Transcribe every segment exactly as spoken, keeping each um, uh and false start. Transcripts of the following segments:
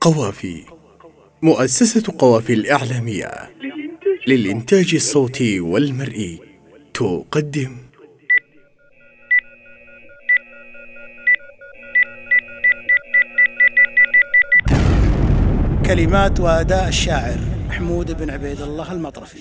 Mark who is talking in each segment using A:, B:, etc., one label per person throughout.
A: قوافي. مؤسسة قوافي الإعلامية للإنتاج الصوتي والمرئي تقدم
B: كلمات وأداء الشاعر محمود بن عبيد الله المطرفي.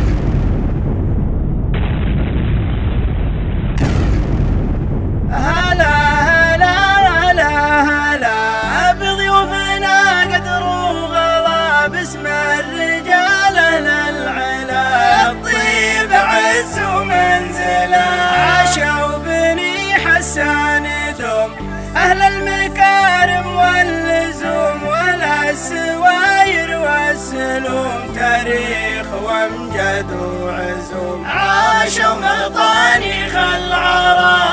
C: هلا هلا هلا هلا بضيوفنا قدر وغلا باسم الرجال أهل العلا الطيب عز ومنزلا عاشوا بني حسان دوم أهل المكارم واللزوم ولا السواير والسلوم تاريخ وامجد وعزوم عاشوا مطانيخ العرب.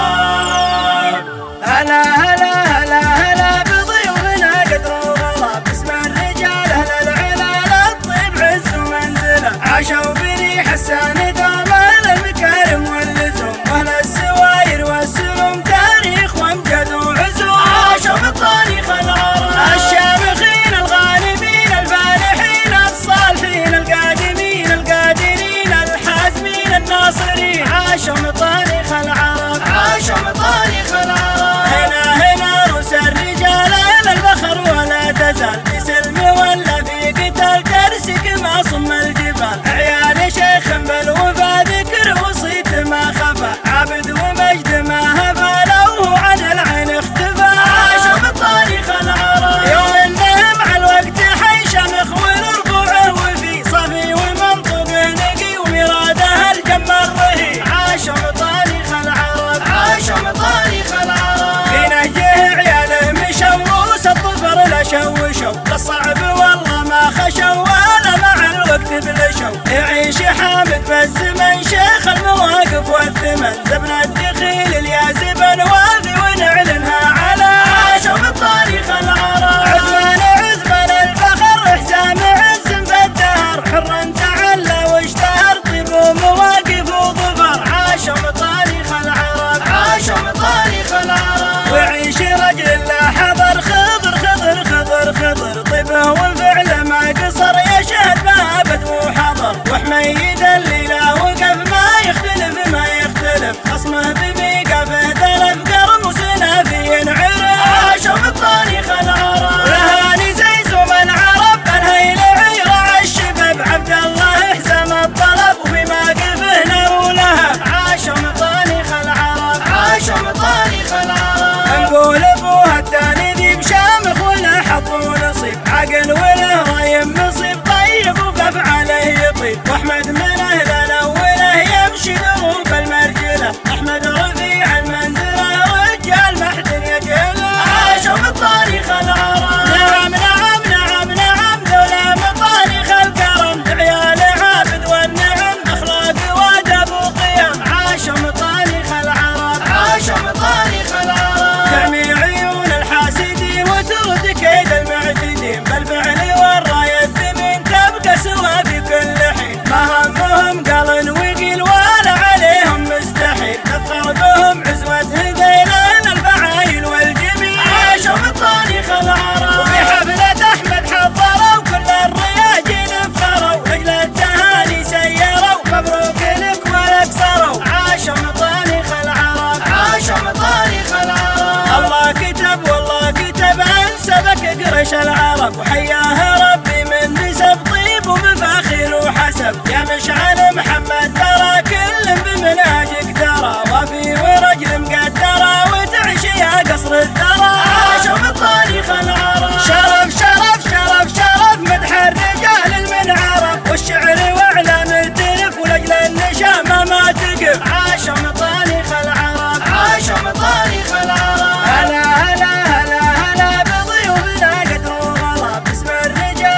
C: هلا هلا هلا هلا بضيوفنا قدر وغلا باسم الرجال أهل العلا الطيب عز ومنزلة عاشوا بني حسان دوم أهل المكارم واللزوم ولا السواير والسلوم تاريخ وامجد وعزوم عاشوا مطانيخ العرب. الشامخين الغالبين الفالحين الصالحين القادمين القادرين الحازمين الناصرين عاشوا مطانيخ العرب عاشوا مطانيخ العرب. هنا هنا رؤوس الرجال إلى البخر ولا تزال في سلم ولا في قتال ترسك ما صم الجبال عيال شيخ بالوفا ذكر وصيت ما خفى عبد ومجد ما هفى لو عن العين اختفى عاشوا مطانيخ العرب. يوم انهم على الوقت حي شمخ وربوعه وفي صفي ومنطق نقي ومراده الجم الرهي عاشوا مطانيخ العرب عاشوا مطانيخ العرب. في نهجه عياله مشوا روس الظفر لا شوشوا للصعب والله ما خشوا ولا مع الوقت بلشوا يعيش حامد بالزمن شيخ المواقف والثمن زبن الدخيل اليازب الوافي ونعلنها على عاشوا مطانيخ العرب. عثمان عثمان الفخر حزام عز في الدهر حرا تعلى واشتهر طيب ومواقف وظفر عاشوا مطانيخ العرب عاشوا مطانيخ العرب. ويعيش رجل لا حضر خضر خضر خضر خضر طيبه وفعله ما قصر يشهد ما بدو حضر وحميد الليله وقف ما يختلف ما يختلف خصمه بميقفه تلف قرم وسنافي انعرف عاشوا مطانيخ العرب. ولهاني زي زوم العرب الهيل عيرة الشباب عبد الله حزام الطلب وفي موقفه نار ولهب عاشوا مطانيخ العرب عاشوا مطانيخ العرب. نقول ابوها الثاني ذي بشامخ ولا حط ونصيب عقل وله رايم مصيب طيب وقف عليه يطيب واحمد من اهل الاوله يمشي دروب المرجله احمد رفيع المنزله رجال محد يجهله عاشوا مطانيخ العرب. نعم نعم نعم نعم ذولا مطانيخ الكرم عيال عابد والنعم اخلاق وادب وقيم عاشوا مطانيخ العرب عاشوا مطانيخ العرب. تعمي عيون الحاسدين وترد كيد المعتدين بالفعل والرايه الثمين تبقى سوا في كل حين ما همهم قال وقيل ولا عليهم مستحيل تفخر بهم عزوة هذيلان الفعايل والجميل عاشوا مطانيخ العرب. وفي حفلة أحمد حضروا كل الرياجين افخروا لأجل التهاني سيروا مبروك لك ولك صروا عاشوا مطانيخ العرب عاشوا مطانيخ العرب. الله كتب والله كتب أنسبك قرش العرب وحياه ربي من نسب طيب ومفاخر وحسب يا مشعل محمد ترى كل بمنهجك درى وفي ورجل مقدرة وتعيش يا قصر الثرى عاشوا مطانيخ العرب. شرف شرف شرف شرف مدح الرجال المنعرف والشعر واعلام التلف ولاجل النشامة ما تقف عاشوا مطانيخ العرب عاشوا مطانيخ العرب. هلا هلا هلا هلا بضيوفنا قدر وغلا باسم الرجال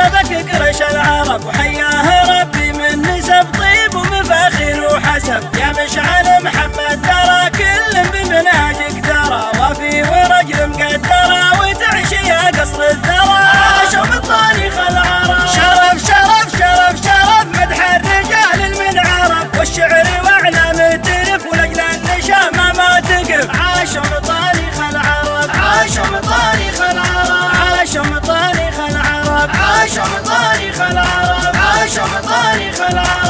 C: وابك قرش العرب، وحياه ربي من نسب طيب ومفاخر وحسب. يا مشعل محمد ترى كل بمنهجك درى، وفي ورجل مقدرة وتعشي يا قصر الثرى. عاشوا بطاريخ العرب شرف شرف شرف شرف، مدح الرجال المنعرف، والشعر واعلام تلف ولجل النشامة ما تقف. عاشوا بطاريخ العرب عاشوا بطاريخ العرب عاشوا بطاريخ العرب عاشوا بطاريخ العرب عاشوا بطاريخ العرب.